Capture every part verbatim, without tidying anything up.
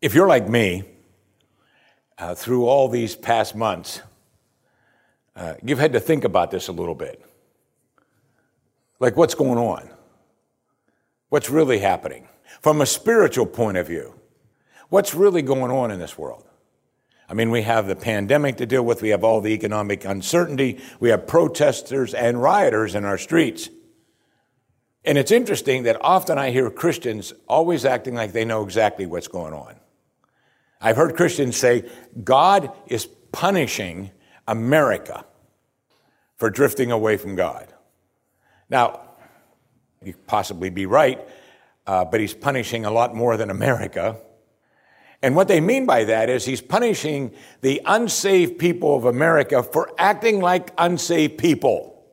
If you're like me, uh, through all these past months, uh, you've had to think about this a little bit. Like, what's going on? What's really happening? From a spiritual point of view, what's really going on in this world? I mean, we have the pandemic to deal with. We have all the economic uncertainty. We have protesters and rioters in our streets. And it's interesting that often I hear Christians always acting like they know exactly what's going on. I've heard Christians say, God is punishing America for drifting away from God. Now, you could possibly be right, uh, but he's punishing a lot more than America. And what they mean by that is he's punishing the unsaved people of America for acting like unsaved people.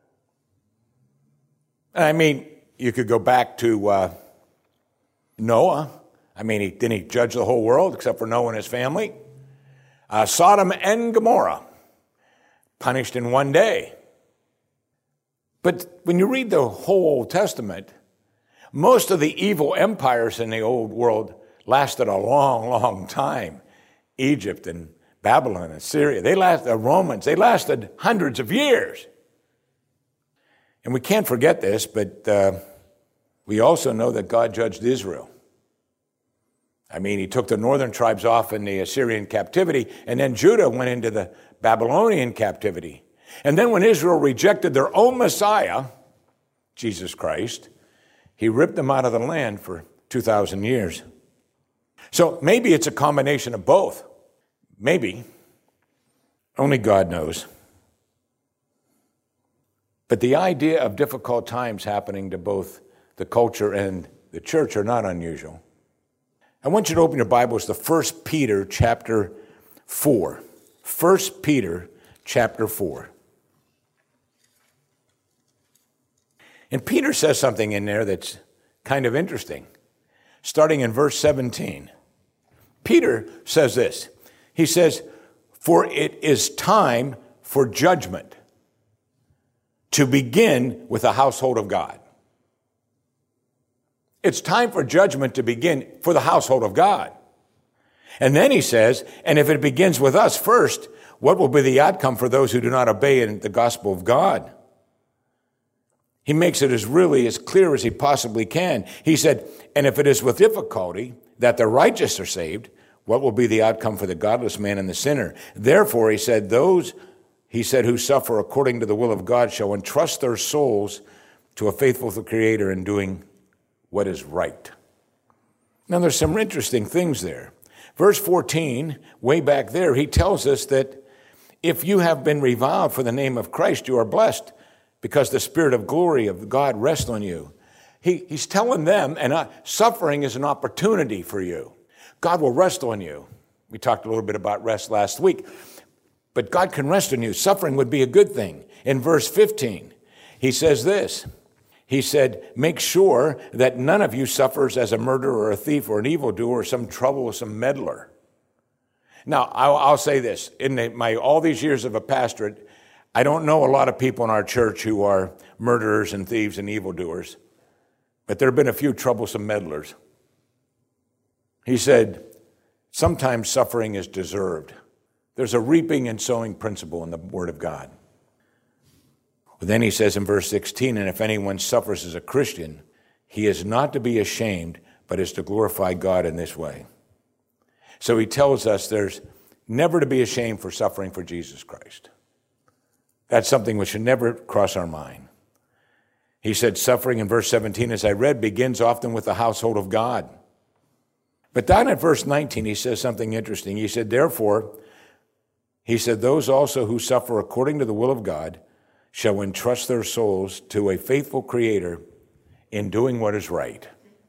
And I mean, you could go back to uh, Noah. I mean, he, didn't he judge the whole world except for Noah and his family? Uh, Sodom and Gomorrah, punished in one day. But when you read the whole Old Testament, most of the evil empires in the old world lasted a long, long time. Egypt and Babylon and Syria, they lasted, the Romans, they lasted hundreds of years. And we can't forget this, but uh, we also know that God judged Israel. I mean, he took the northern tribes off in the Assyrian captivity, and then Judah went into the Babylonian captivity. And then when Israel rejected their own Messiah, Jesus Christ, he ripped them out of the land for two thousand years. So maybe it's a combination of both. Maybe. Only God knows. But the idea of difficult times happening to both the culture and the church are not unusual. I want you to open your Bibles to First Peter chapter four. First Peter chapter four. And Peter says something in there that's kind of interesting. Starting in verse seventeen. Peter says this. He says, "For it is time for judgment to begin with the household of God." It's time for judgment to begin for the household of God. And then he says, and if it begins with us first, what will be the outcome for those who do not obey in the gospel of God? He makes it as really as clear as he possibly can. He said, and if it is with difficulty that the righteous are saved, what will be the outcome for the godless man and the sinner? Therefore, he said, those, he said, who suffer according to the will of God shall entrust their souls to a faithful Creator in doing what is right. Now, there's some interesting things there. Verse fourteen, way back there, he tells us that if you have been reviled for the name of Christ, you are blessed because the Spirit of glory of God rests on you. He, he's telling them, and uh, suffering is an opportunity for you. God will rest on you. We talked a little bit about rest last week, but God can rest on you. Suffering would be a good thing. In verse fifteen, he says this. He said, make sure that none of you suffers as a murderer or a thief or an evildoer or some troublesome meddler. Now, I'll, I'll say this. In the, my all these years of a pastorate, I don't know a lot of people in our church who are murderers and thieves and evildoers, but there have been a few troublesome meddlers. He said, sometimes suffering is deserved. There's a reaping and sowing principle in the Word of God. But then he says in verse sixteen, and if anyone suffers as a Christian, he is not to be ashamed, but is to glorify God in this way. So he tells us there's never to be ashamed for suffering for Jesus Christ. That's something which should never cross our mind. He said suffering in verse seventeen, as I read, begins often with the household of God. But down at verse nineteen, he says something interesting. He said, therefore, he said, those also who suffer according to the will of God shall entrust their souls to a faithful Creator in doing what is right.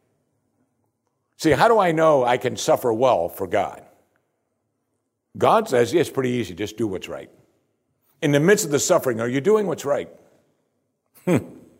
See, how do I know I can suffer well for God? God says, yeah, it's pretty easy, just do what's right. In the midst of the suffering, are you doing what's right? Hmm.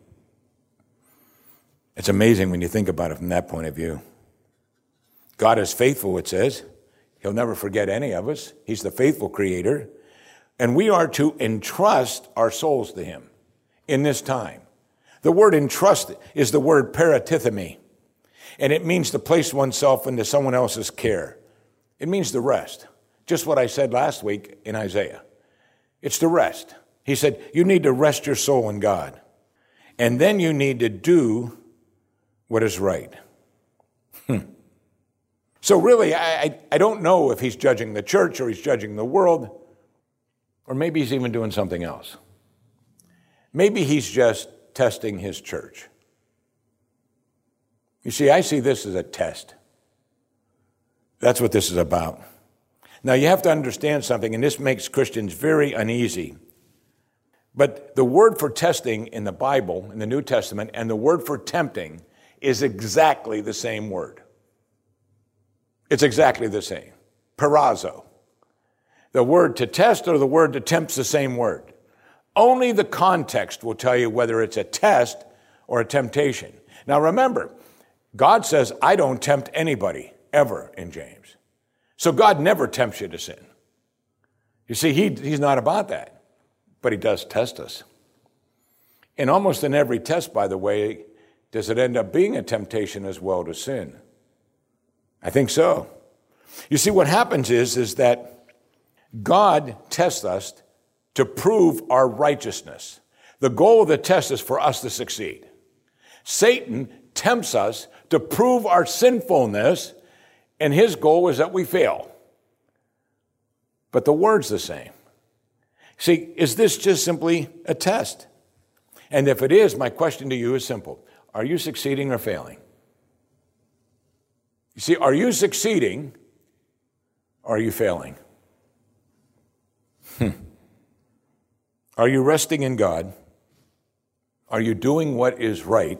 It's amazing when you think about it from that point of view. God is faithful, it says. He'll never forget any of us. He's the faithful Creator. And we are to entrust our souls to Him in this time. The word entrust is the word paratithemi. And it means to place oneself into someone else's care. It means to rest. Just what I said last week in Isaiah. It's to rest. He said, you need to rest your soul in God. And then you need to do what is right. Hmm. So really, I, I, I don't know if he's judging the church or he's judging the world, or maybe he's even doing something else. Maybe he's just testing his church. You see, I see this as a test. That's what this is about. Now, you have to understand something, and this makes Christians very uneasy. But the word for testing in the Bible, in the New Testament, and the word for tempting is exactly the same word. It's exactly the same. Perazzo. The word to test or the word to tempt's the same word. Only the context will tell you whether it's a test or a temptation. Now remember, God says, I don't tempt anybody, ever, in James. So God never tempts you to sin. You see, he, he's not about that, but he does test us. And almost in every test, by the way, does it end up being a temptation as well to sin? I think so. You see, what happens is, is that God tests us to prove our righteousness. The goal of the test is for us to succeed. Satan tempts us to prove our sinfulness, and his goal is that we fail. But the word's the same. See, is this just simply a test? And if it is, my question to you is simple. Are you succeeding or failing? You see, are you succeeding or are you failing? Hmm. Are you resting in God? Are you doing what is right?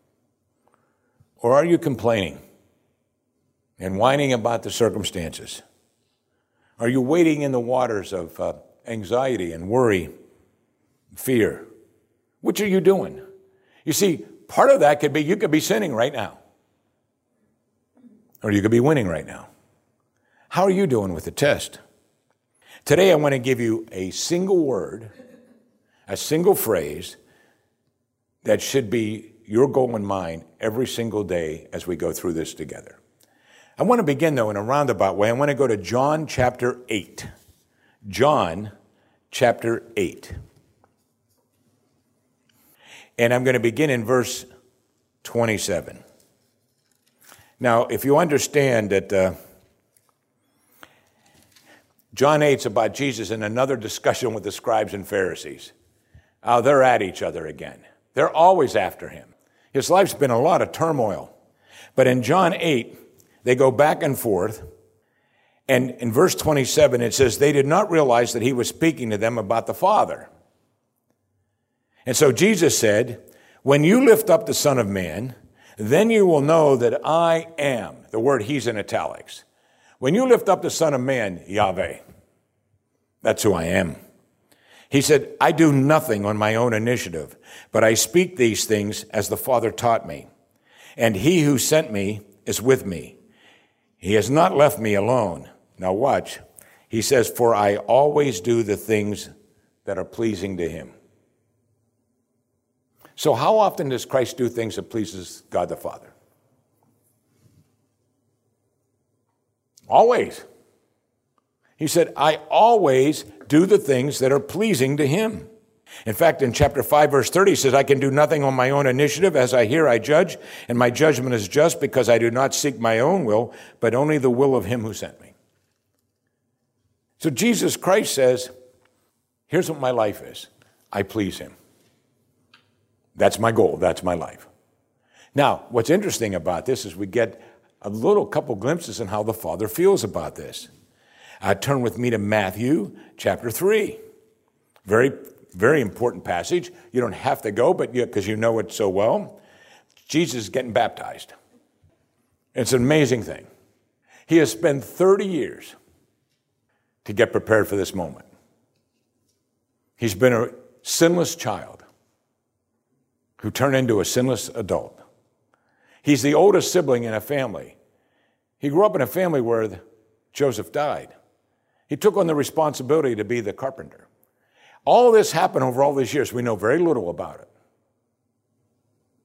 Or are you complaining and whining about the circumstances? Are you wading in the waters of uh, anxiety and worry, fear? Which are you doing? You see, part of that could be you could be sinning right now. Or you could be winning right now. How are you doing with the test? Today I want to give you a single word, a single phrase that should be your goal and mine every single day as we go through this together. I want to begin, though, in a roundabout way. I want to go to John chapter eight. John chapter eight. And I'm going to begin in verse twenty-seven. Now, if you understand that uh, John eight's about Jesus in another discussion with the scribes and Pharisees. Oh, they're at each other again. They're always after him. His life's been a lot of turmoil. But in John eight, they go back and forth. And in verse twenty-seven, it says, they did not realize that he was speaking to them about the Father. And so Jesus said, when you lift up the Son of Man, then you will know that I am. The word he's in italics. When you lift up the Son of Man, Yahweh, that's who I am. He said, I do nothing on my own initiative, but I speak these things as the Father taught me. And he who sent me is with me. He has not left me alone. Now watch. He says, for I always do the things that are pleasing to him. So how often does Christ do things that pleases God the Father? Always. He said, I always do the things that are pleasing to him. In fact, in chapter five, verse thirty, he says, I can do nothing on my own initiative. As I hear, I judge, and my judgment is just because I do not seek my own will, but only the will of him who sent me. So Jesus Christ says, here's what my life is. I please him. That's my goal. That's my life. Now, what's interesting about this is we get a little couple glimpses in how the Father feels about this. Uh, turn with me to Matthew chapter three. Very, very important passage. You don't have to go, but because you, you know it so well. Jesus is getting baptized. It's an amazing thing. He has spent thirty years to get prepared for this moment. He's been a sinless child who turned into a sinless adult. He's the oldest sibling in a family. He grew up in a family where Joseph died. He took on the responsibility to be the carpenter. All this happened over all these years. We know very little about it.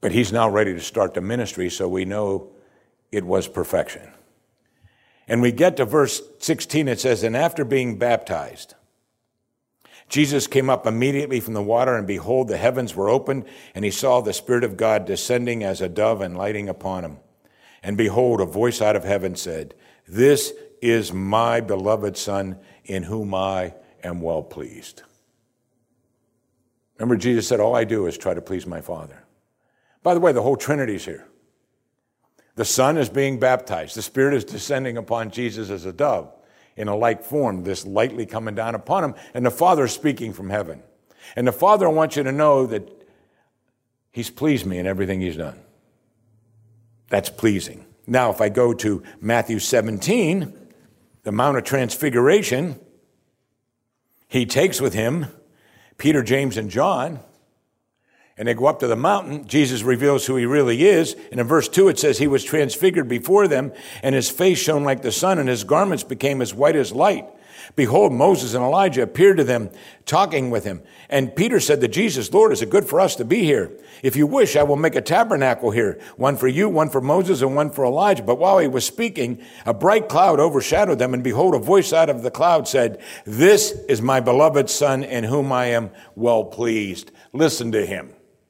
But he's now ready to start the ministry, so we know it was perfection. And we get to verse sixteen, it says, and after being baptized, Jesus came up immediately from the water, and behold, the heavens were opened, and he saw the Spirit of God descending as a dove and lighting upon him. And behold, a voice out of heaven said, this is my beloved Son, in whom I am well pleased. Remember, Jesus said, all I do is try to please my Father. By the way, the whole Trinity's here. The Son is being baptized. The Spirit is descending upon Jesus as a dove in a like form, this lightly coming down upon him, and the Father is speaking from heaven. And the Father wants you to know that he's pleased me in everything he's done. That's pleasing. Now, if I go to Matthew seventeen, the Mount of Transfiguration, he takes with him Peter, James, and John, and they go up to the mountain. Jesus reveals who he really is. And in verse two, it says, he was transfigured before them, and his face shone like the sun, and his garments became as white as light. Behold, Moses and Elijah appeared to them, talking with him. And Peter said to Jesus, Lord, is it good for us to be here? If you wish, I will make a tabernacle here, one for you, one for Moses, and one for Elijah. But while he was speaking, a bright cloud overshadowed them, and behold, a voice out of the cloud said, this is my beloved Son, in whom I am well pleased. Listen to him.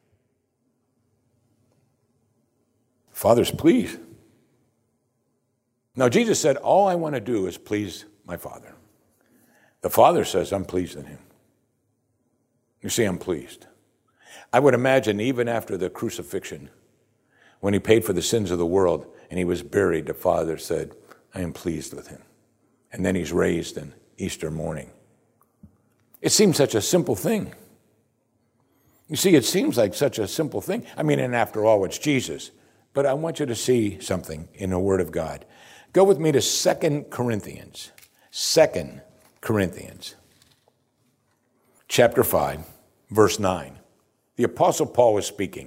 Father's pleased. Now, Jesus said, all I want to do is please my Father. The Father says, I'm pleased in him. You see, I'm pleased. I would imagine even after the crucifixion, when he paid for the sins of the world and he was buried, the Father said, I am pleased with him. And then he's raised in Easter morning. It seems such a simple thing. You see, it seems like such a simple thing. I mean, and after all, it's Jesus. But I want you to see something in the Word of God. Go with me to Second Corinthians. Second Corinthians. Chapter five, verse nine. The Apostle Paul is speaking.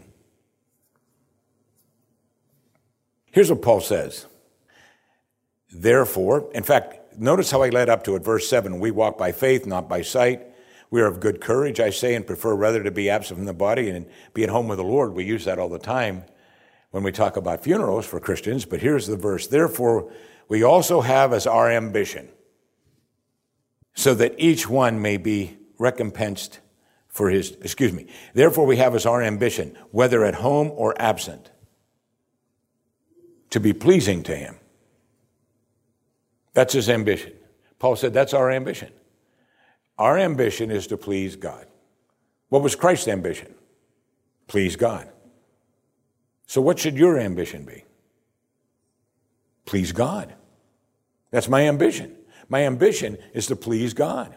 Here's what Paul says. Therefore, in fact, notice how I led up to it. Verse seven, we walk by faith, not by sight. We are of good courage, I say, and prefer rather to be absent from the body and be at home with the Lord. We use that all the time when we talk about funerals for Christians, but here's the verse. Therefore, we also have as our ambition, so that each one may be recompensed for his, excuse me, therefore we have as our ambition, whether at home or absent, to be pleasing to him. That's his ambition. Paul said that's our ambition. Our ambition is to please God. What was Christ's ambition? Please God. So what should your ambition be? Please God. That's my ambition. My ambition is to please God.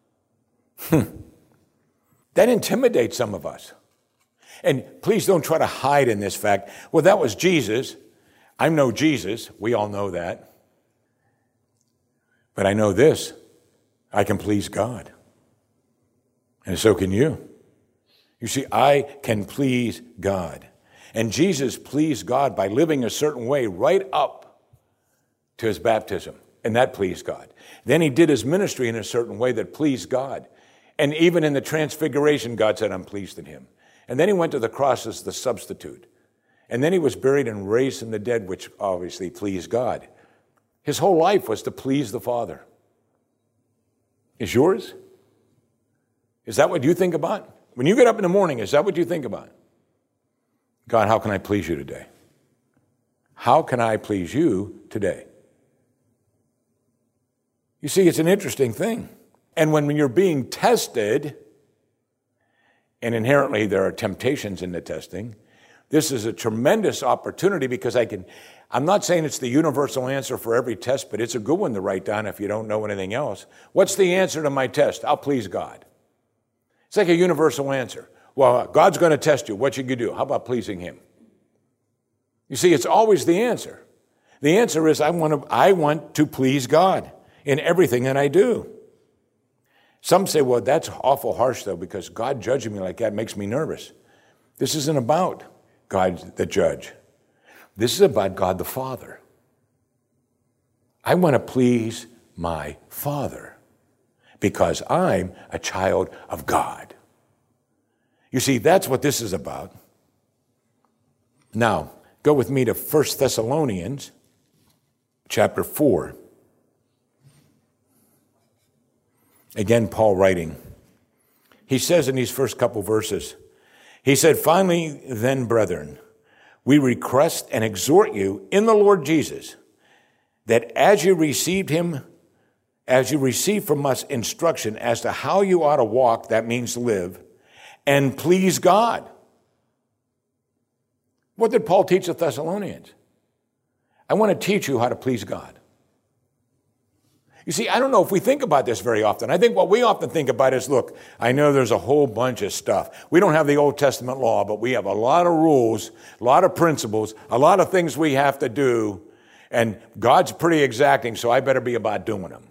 That intimidates some of us. And please don't try to hide in this fact. Well, that was Jesus. I know Jesus. We all know that. But I know this. I can please God. And so can you. You see, I can please God. And Jesus pleased God by living a certain way right up to his baptism. And that pleased God. Then he did his ministry in a certain way that pleased God. And even in the transfiguration, God said, I'm pleased in him. And then he went to the cross as the substitute. And then he was buried and raised from the dead, which obviously pleased God. His whole life was to please the Father. Is yours? Is that what you think about? When you get up in the morning, is that what you think about? God, how can I please you today? How can I please you today? You see, it's an interesting thing. And when you're being tested, and inherently there are temptations in the testing, this is a tremendous opportunity because I can, I'm not saying it's the universal answer for every test, but it's a good one to write down if you don't know anything else. What's the answer to my test? I'll please God. It's like a universal answer. Well, God's going to test you. What should you do? How about pleasing him? You see, it's always the answer. The answer is I want to, I want to please God in everything that I do. Some say, well, that's awful harsh, though, because God judging me like that makes me nervous. This isn't about God the judge. This is about God the Father. I want to please my Father because I'm a child of God. You see, that's what this is about. Now, go with me to First Thessalonians chapter four. Again, Paul writing. He says in these first couple verses, he said, "Finally, then, brethren, we request and exhort you in the Lord Jesus, that as you received him, as you received from us instruction as to how you ought to walk," that means live, "and please God." What did Paul teach the Thessalonians? I want to teach you how to please God. You see, I don't know if we think about this very often. I think what we often think about is, look, I know there's a whole bunch of stuff. We don't have the Old Testament law, but we have a lot of rules, a lot of principles, a lot of things we have to do, and God's pretty exacting, so I better be about doing them.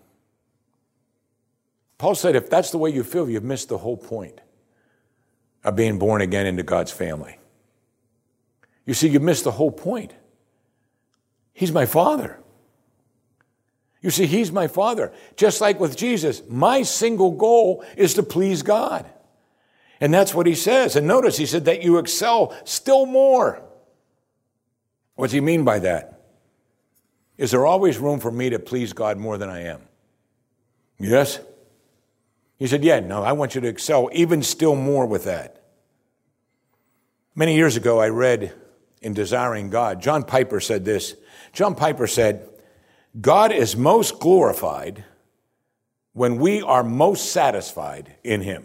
Paul said, if that's the way you feel, you've missed the whole point of being born again into God's family. You see, you missed the whole point. He's my Father. You see, he's my Father. Just like with Jesus, my single goal is to please God. And that's what he says. And notice he said that you excel still more. What's he mean by that? Is there always room for me to please God more than I am? Yes? He said, yeah, no, I want you to excel even still more with that. Many years ago, I read in Desiring God, John Piper said this. John Piper said, God is most glorified when we are most satisfied in him.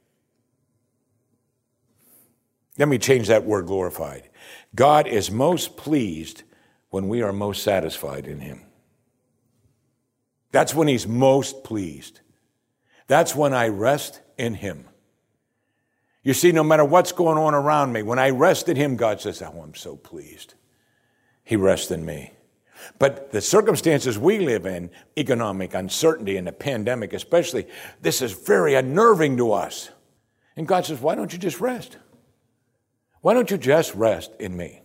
Let me change that word glorified. God is most pleased when we are most satisfied in him. That's when he's most pleased. That's when I rest in him. You see, no matter what's going on around me, when I rest in him, God says, oh, I'm so pleased. He rests in me. But the circumstances we live in, economic uncertainty and the pandemic especially, this is very unnerving to us. And God says, why don't you just rest? Why don't you just rest in me?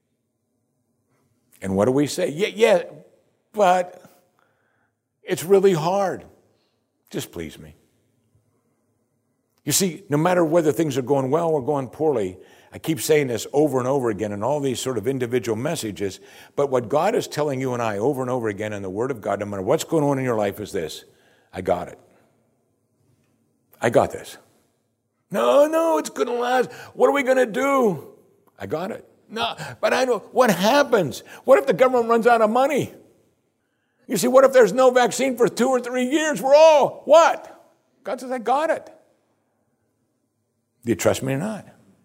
And what do we say? Yeah, yeah, but it's really hard. Just please me. You see, no matter whether things are going well or going poorly, I keep saying this over and over again in all these sort of individual messages, but what God is telling you and I over and over again in the Word of God, no matter what's going on in your life, is this: I got it. I got this. No, no, it's going to last. What are we going to do? I got it. No, but I know, what happens? What if the government runs out of money? You see, what if there's no vaccine for two or three years? We're all, what? God says, I got it. Do you trust me or not?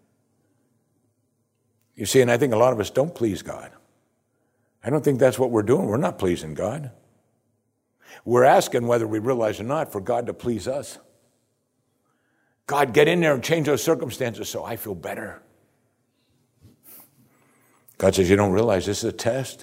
You see, and I think a lot of us don't please God. I don't think that's what we're doing. We're not pleasing God. We're asking, whether we realize or not, for God to please us. God, get in there and change those circumstances so I feel better. God says, you don't realize this is a test.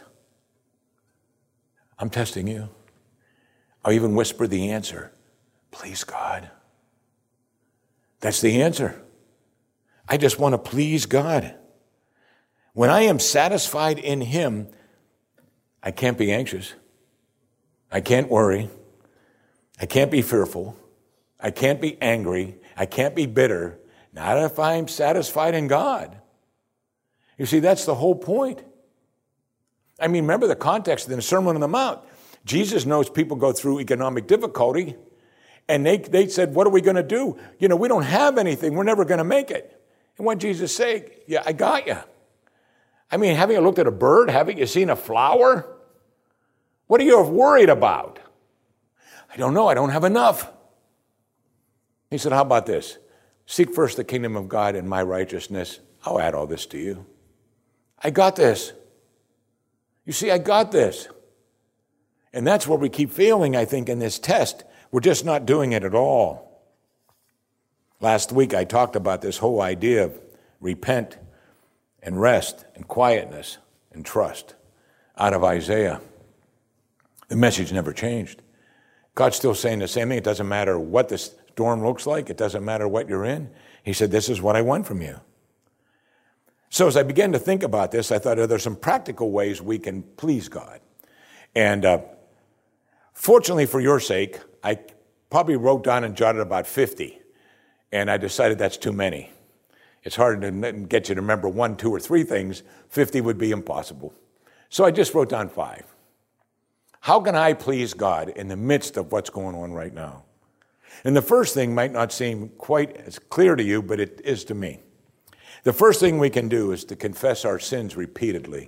I'm testing you. I'll even whisper the answer. Please God. That's the answer. I just want to please God. When I am satisfied in him, I can't be anxious. I can't worry. I can't be fearful. I can't be angry. I can't be bitter. Not if I'm satisfied in God. You see, that's the whole point. I mean, remember the context in the Sermon on the Mount. Jesus knows people go through economic difficulty, and they, they said, what are we going to do? You know, we don't have anything. We're never going to make it. And what did Jesus say? Yeah, I got you. I mean, haven't you looked at a bird? Haven't you seen a flower? What are you worried about? I don't know. I don't have enough. He said, how about this? Seek first the kingdom of God and my righteousness. I'll add all this to you. I got this. You see, I got this. And that's where we keep failing, I think, in this test. We're just not doing it at all. Last week, I talked about this whole idea of repent and rest and quietness and trust out of Isaiah. The message never changed. God's still saying the same thing. It doesn't matter what the storm looks like. It doesn't matter what you're in. He said, this is what I want from you. So as I began to think about this, I thought, are there some practical ways we can please God? And uh, fortunately for your sake, I probably wrote down and jotted about fifty. And I decided that's too many. It's hard to get you to remember one, two, or three things. fifty would be impossible. So I just wrote down five. How can I please God in the midst of what's going on right now? And the first thing might not seem quite as clear to you, but it is to me. The first thing we can do is to confess our sins repeatedly.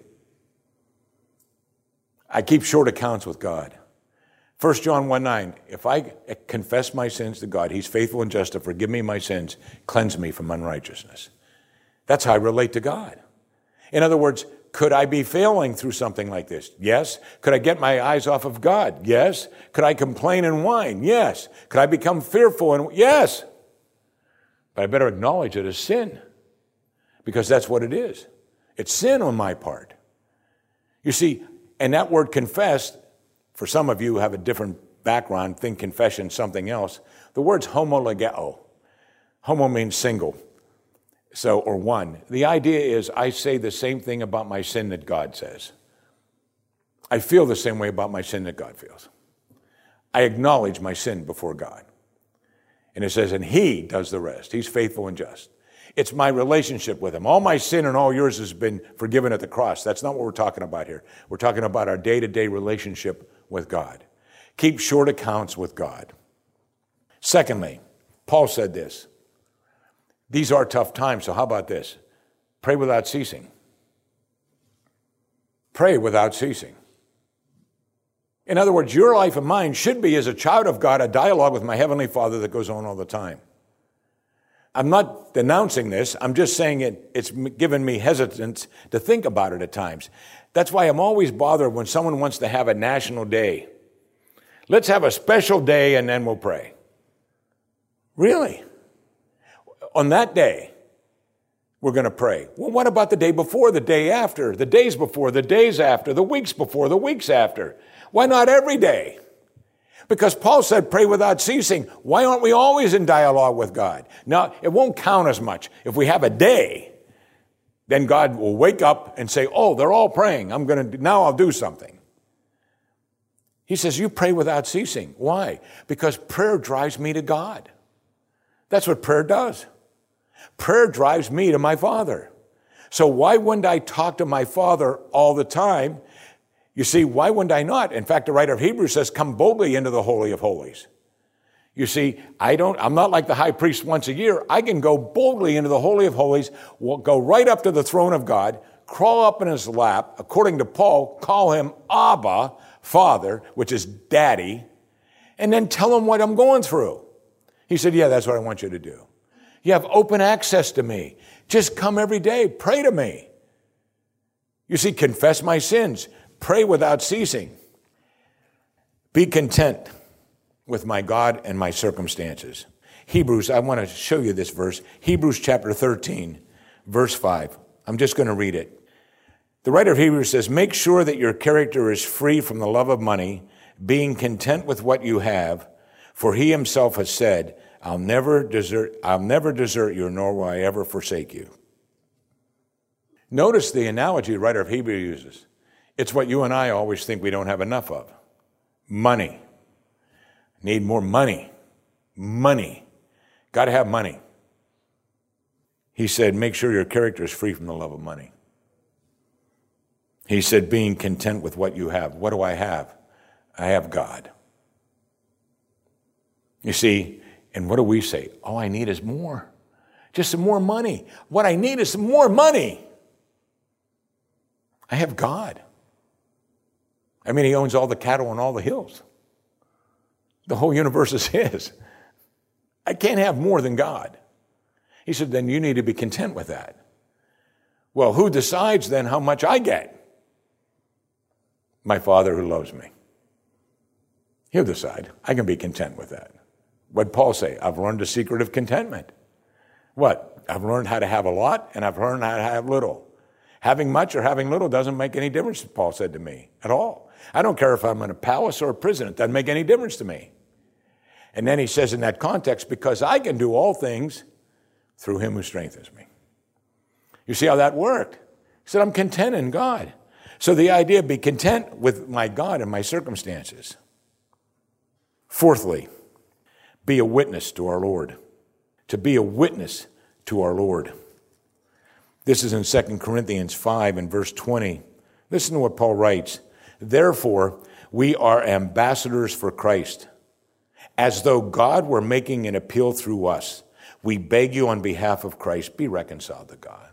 I keep short accounts with God. First John one nine, if I confess my sins to God, he's faithful and just to forgive me my sins, cleanse me from unrighteousness. That's how I relate to God. In other words, could I be failing through something like this? Yes. Could I get my eyes off of God? Yes. Could I complain and whine? Yes. Could I become fearful? And yes. But I better acknowledge it as sin, because that's what it is. It's sin on my part. You see, and that word confess, for some of you who have a different background, think confession something else. The word's homologeo. Homo means single, so or one. The idea is I say the same thing about my sin that God says. I feel the same way about my sin that God feels. I acknowledge my sin before God. And it says, and he does the rest. He's faithful and just. It's my relationship with him. All my sin and all yours has been forgiven at the cross. That's not what we're talking about here. We're talking about our day-to-day relationship with God. Keep short accounts with God. Secondly, Paul said this. These are tough times, so how about this? Pray without ceasing. Pray without ceasing. In other words, your life and mine should be, as a child of God, a dialogue with my Heavenly Father that goes on all the time. I'm not denouncing this. I'm just saying it, it's given me hesitance to think about it at times. That's why I'm always bothered when someone wants to have a national day. Let's have a special day and then we'll pray. Really? On that day, we're going to pray. Well, what about the day before, the day after, the days before, the days after, the weeks before, the weeks after? Why not every day? Because Paul said, pray without ceasing. Why aren't we always in dialogue with God? Now, it won't count as much. If we have a day, then God will wake up and say, oh, they're all praying. I'm going to, now I'll do something. He says, you pray without ceasing. Why? Because prayer drives me to God. That's what prayer does. Prayer drives me to my Father. So why wouldn't I talk to my Father all the time? You see, why wouldn't I not? In fact, the writer of Hebrews says, come boldly into the Holy of Holies. You see, I don't, I'm not like the high priest once a year. I can go boldly into the Holy of Holies, go right up to the throne of God, crawl up in his lap, according to Paul, call him Abba, Father, which is Daddy, and then tell him what I'm going through. He said, yeah, that's what I want you to do. You have open access to me. Just come every day. Pray to me. You see, confess my sins. Pray without ceasing. Be content with my God and my circumstances. Hebrews, I want to show you this verse. Hebrews chapter thirteen, verse five. I'm just going to read it. The writer of Hebrews says, make sure that your character is free from the love of money, being content with what you have, for he himself has said, I'll never desert, I'll never desert you, nor will I ever forsake you. Notice the analogy the writer of Hebrews uses. It's what you and I always think we don't have enough of. Money. Need more money. Money. Got to have money. He said, make sure your character is free from the love of money. He said, being content with what you have. What do I have? I have God. You see, and what do we say? All I need is more. Just some more money. What I need is some more money. I have God. I mean, he owns all the cattle on all the hills. The whole universe is his. I can't have more than God. He said, then you need to be content with that. Well, who decides then how much I get? My Father who loves me. He'll decide. I can be content with that. What'd Paul say? I've learned the secret of contentment. What? I've learned how to have a lot, and I've learned how to have little. Having much or having little doesn't make any difference, Paul said to me, at all. I don't care if I'm in a palace or a prison. It doesn't make any difference to me. And then he says in that context, because I can do all things through him who strengthens me. You see how that worked? He said, I'm content in God. So the idea, be content with my God and my circumstances. Fourthly, be a witness to our Lord. To be a witness to our Lord. This is in Second Corinthians five and verse twenty. Listen to what Paul writes. Therefore, we are ambassadors for Christ, as though God were making an appeal through us. We beg you on behalf of Christ, be reconciled to God.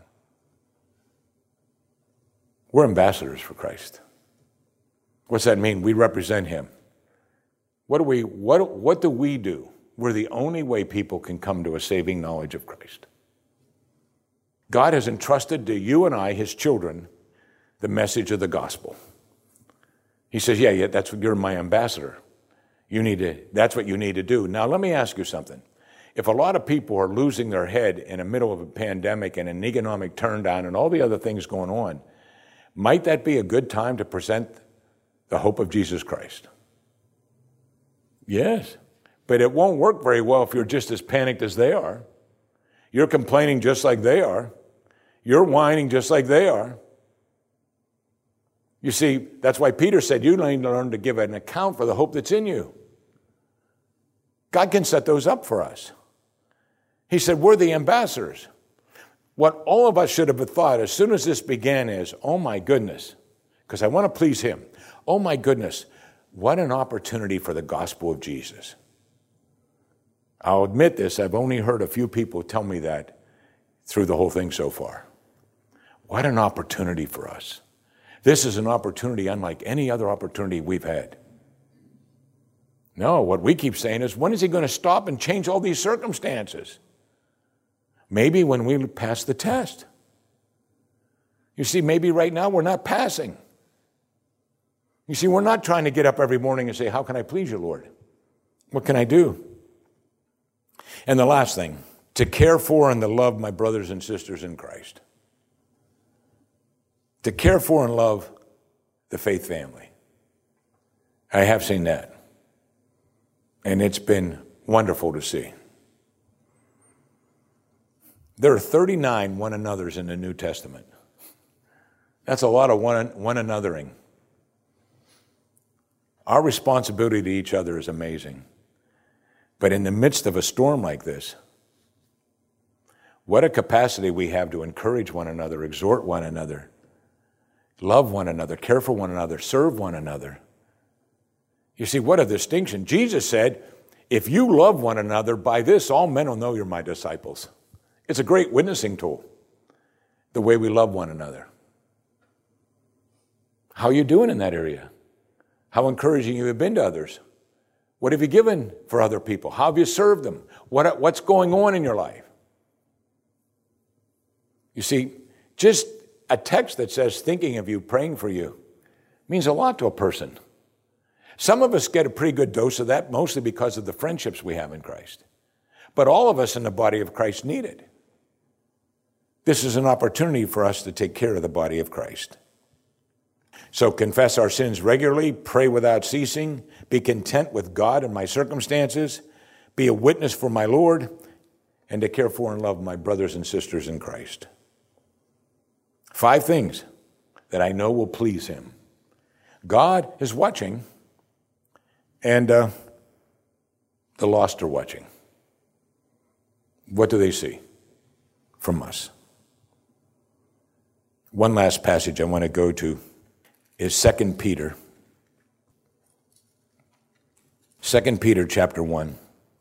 We're ambassadors for Christ. What's that mean? We represent him. What do we, what, what do we do? We're the only way people can come to a saving knowledge of Christ. God has entrusted to you and I, his children, the message of the gospel. He says, yeah, yeah, that's what you're my ambassador. You need to, that's what you need to do. Now, let me ask you something. If a lot of people are losing their head in the middle of a pandemic and an economic turndown and all the other things going on, might that be a good time to present the hope of Jesus Christ? Yes, but it won't work very well if you're just as panicked as they are. You're complaining just like they are. You're whining just like they are. You see, that's why Peter said you need to learn to give an account for the hope that's in you. God can set those up for us. He said, we're the ambassadors. What all of us should have thought as soon as this began is, oh my goodness, because I want to please him. Oh my goodness, what an opportunity for the gospel of Jesus. I'll admit this, I've only heard a few people tell me that through the whole thing so far. What an opportunity for us. This is an opportunity unlike any other opportunity we've had. No, what we keep saying is, when is he going to stop and change all these circumstances? Maybe when we pass the test. You see, maybe right now we're not passing. You see, we're not trying to get up every morning and say, how can I please you, Lord? What can I do? And the last thing, to care for and to love my brothers and sisters in Christ. To care for and love the faith family. I have seen that. And it's been wonderful to see. There are thirty-nine one another's in the New Testament. That's a lot of one, one anothering. Our responsibility to each other is amazing. But in the midst of a storm like this, what a capacity we have to encourage one another, exhort one another, love one another, care for one another, serve one another. You see, what a distinction. Jesus said, if you love one another, by this all men will know you're my disciples. It's a great witnessing tool, the way we love one another. How are you doing in that area? How encouraging you have been to others? What have you given for other people? How have you served them? What, what's going on in your life? You see, just a text that says thinking of you, praying for you, means a lot to a person. Some of us get a pretty good dose of that, mostly because of the friendships we have in Christ. But all of us in the body of Christ need it. This is an opportunity for us to take care of the body of Christ. So confess our sins regularly, pray without ceasing, be content with God and my circumstances, be a witness for my Lord, and to care for and love my brothers and sisters in Christ. Five things that I know will please him. God is watching, and uh, the lost are watching. What do they see from us? One last passage I want to go to is Second Peter. Second Peter chapter one.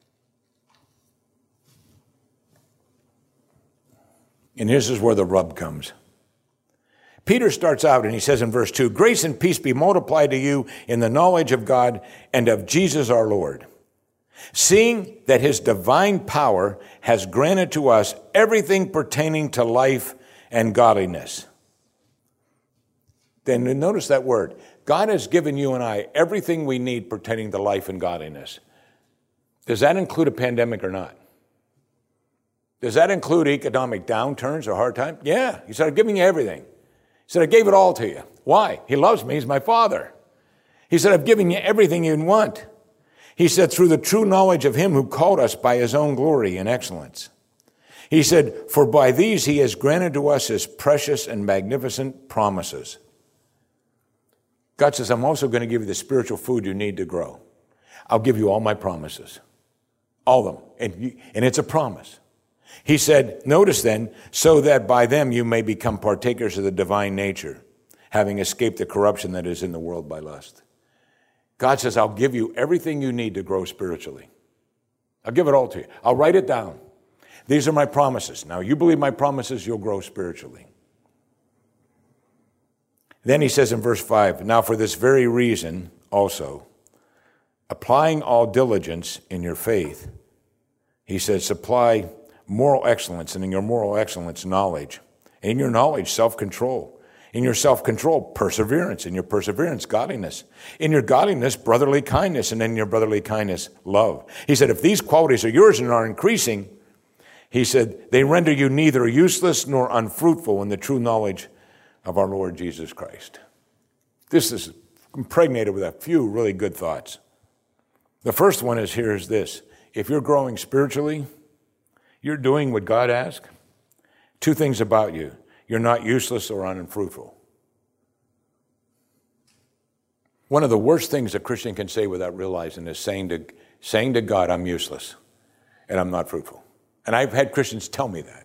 And this is where the rub comes. Peter starts out and he says in verse two, grace and peace be multiplied to you in the knowledge of God and of Jesus our Lord, seeing that his divine power has granted to us everything pertaining to life and godliness. Then notice that word. God has given you and I everything we need pertaining to life and godliness. Does that include a pandemic or not? Does that include economic downturns or hard times? Yeah. He said, I'm giving you everything. He said, I gave it all to you. Why? He loves me. He's my Father. He said, I've given you everything you want. He said, through the true knowledge of him who called us by his own glory and excellence. He said, for by these he has granted to us his precious and magnificent promises. God says, I'm also going to give you the spiritual food you need to grow. I'll give you all my promises. All of them. And, you, and it's a promise. He said, notice then, so that by them you may become partakers of the divine nature, having escaped the corruption that is in the world by lust. God says, I'll give you everything you need to grow spiritually. I'll give it all to you. I'll write it down. These are my promises. Now, you believe my promises, you'll grow spiritually. Then he says in verse five, now for this very reason also, applying all diligence in your faith, he says, supply moral excellence, and in your moral excellence, knowledge. And in your knowledge, self-control. In your self-control, perseverance. In your perseverance, godliness. In your godliness, brotherly kindness. And in your brotherly kindness, love. He said, if these qualities are yours and are increasing, he said, they render you neither useless nor unfruitful in the true knowledge of our Lord Jesus Christ. This is impregnated with a few really good thoughts. The first one is here is this. If you're growing spiritually, you're doing what God asked. Two things about you. You're not useless or unfruitful. One of the worst things a Christian can say without realizing is saying to, saying to God, I'm useless and I'm not fruitful. And I've had Christians tell me that.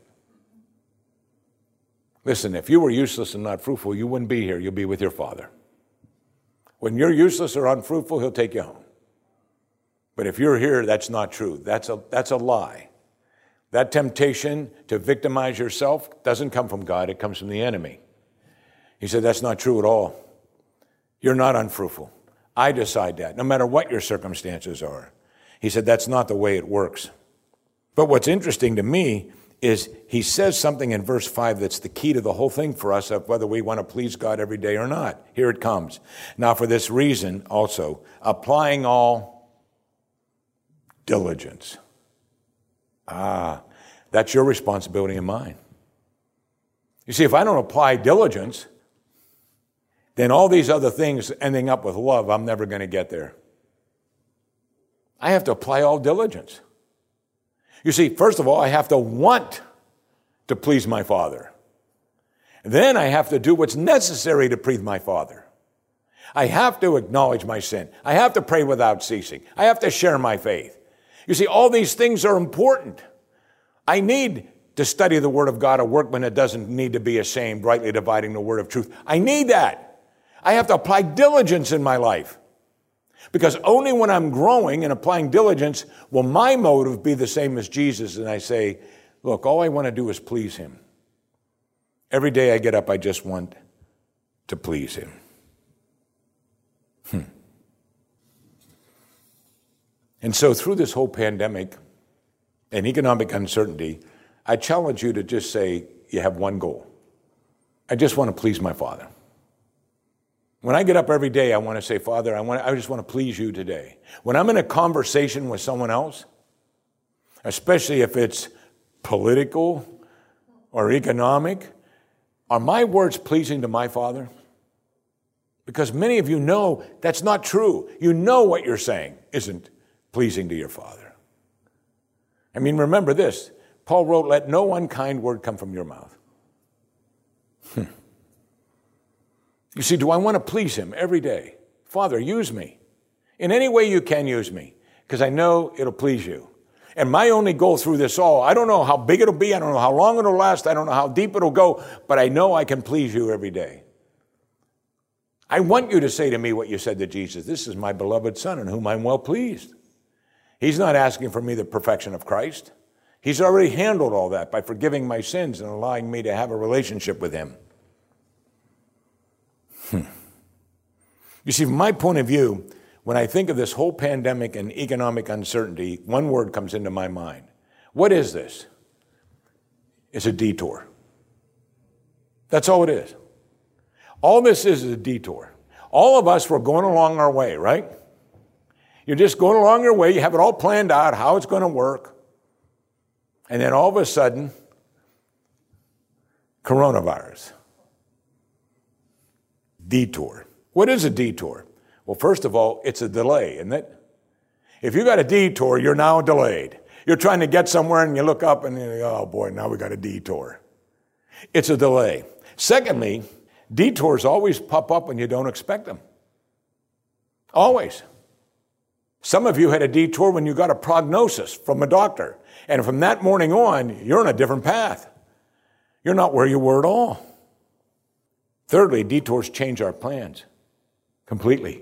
Listen, if you were useless and not fruitful, you wouldn't be here. You'll be with your Father. When you're useless or unfruitful, He'll take you home. But if you're here, that's not true. That's a, that's a lie. That temptation to victimize yourself doesn't come from God. It comes from the enemy. He said, that's not true at all. You're not unfruitful. I decide that, no matter what your circumstances are. He said, that's not the way it works. But what's interesting to me is he says something in verse five that's the key to the whole thing for us of whether we want to please God every day or not. Here it comes. Now, for this reason also, applying all diligence. Ah, that's your responsibility and mine. You see, if I don't apply diligence, then all these other things ending up with love, I'm never going to get there. I have to apply all diligence. You see, first of all, I have to want to please my Father. Then I have to do what's necessary to please my Father. I have to acknowledge my sin. I have to pray without ceasing. I have to share my faith. You see, all these things are important. I need to study the Word of God, a workman that doesn't need to be ashamed, rightly dividing the word of truth. I need that. I have to apply diligence in my life. Because only when I'm growing and applying diligence will my motive be the same as Jesus. And I say, look, all I want to do is please Him. Every day I get up, I just want to please Him. Hmm. And so through this whole pandemic and economic uncertainty, I challenge you to just say you have one goal. I just want to please my Father. When I get up every day, I want to say, Father, I want, I just want to please you today. When I'm in a conversation with someone else, especially if it's political or economic, are my words pleasing to my Father? Because many of you know that's not true. You know what you're saying isn't pleasing to your Father. I mean, remember this. Paul wrote, let no unkind word come from your mouth. Hmm. You see, do I want to please Him every day? Father, use me. In any way you can use me, because I know it'll please you. And my only goal through this all, I don't know how big it'll be, I don't know how long it'll last, I don't know how deep it'll go, but I know I can please you every day. I want you to say to me what you said to Jesus, this is my beloved Son in whom I'm well pleased. He's not asking for me the perfection of Christ. He's already handled all that by forgiving my sins and allowing me to have a relationship with Him. Hmm. You see, from my point of view, when I think of this whole pandemic and economic uncertainty, one word comes into my mind. What is this? It's a detour. That's all it is. All this is is a detour. All of us were going along our way, right? You're just going along your way. You have it all planned out, how it's going to work. And then all of a sudden, coronavirus. Detour. What is a detour? Well, first of all, it's a delay, isn't it? If you got a detour, you're now delayed. You're trying to get somewhere and you look up and you go, oh boy, now we got a detour. It's a delay. Secondly, detours always pop up when you don't expect them. Always. Some of you had a detour when you got a prognosis from a doctor. And from that morning on, you're on a different path. You're not where you were at all. Thirdly, detours change our plans completely.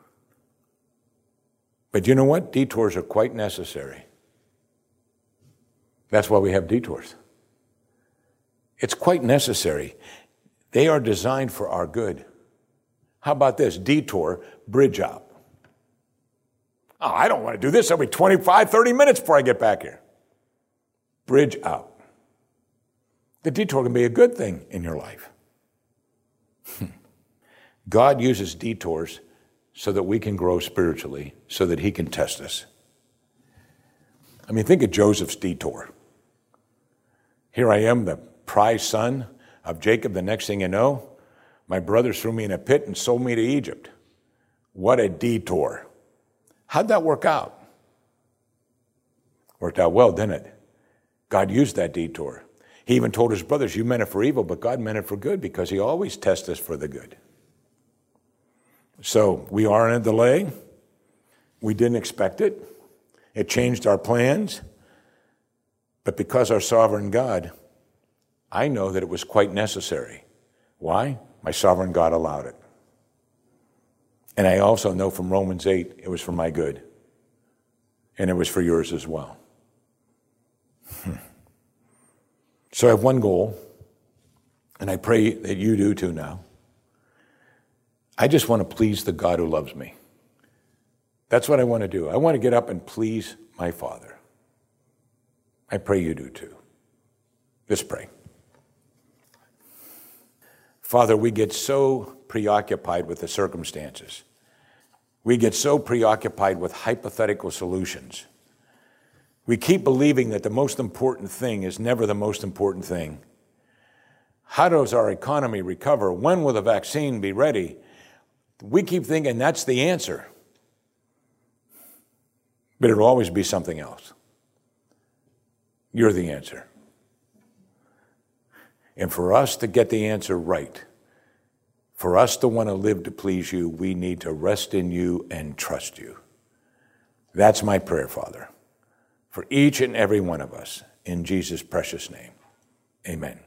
But you know what? Detours are quite necessary. That's why we have detours. It's quite necessary. They are designed for our good. How about this? Detour, bridge out. Oh, I don't want to do this. It'll be twenty-five, thirty minutes before I get back here. Bridge out. The detour can be a good thing in your life. God uses detours so that we can grow spiritually, so that he can test us. I mean, think of Joseph's detour. Here I am, the prized son of Jacob. The next thing you know, my brothers threw me in a pit and sold me to Egypt. What a detour. How'd that work out? Worked out well, didn't it? God used that detour. He even told his brothers, you meant it for evil, but God meant it for good, because he always tests us for the good. So we are in a delay. We didn't expect it. It changed our plans. But because our sovereign God, I know that it was quite necessary. Why? My sovereign God allowed it. And I also know from Romans eight, it was for my good. And it was for yours as well. So I have one goal, and I pray that you do too now. I just want to please the God who loves me. That's what I want to do. I want to get up and please my Father. I pray you do too. Let's pray. Father, we get so preoccupied with the circumstances. We get so preoccupied with hypothetical solutions. We keep believing that the most important thing is never the most important thing. How does our economy recover? When will the vaccine be ready? We keep thinking that's the answer. But it'll always be something else. You're the answer. And for us to get the answer right, for us to want to live to please you, we need to rest in you and trust you. That's my prayer, Father, for each and every one of us, in Jesus' precious name. Amen.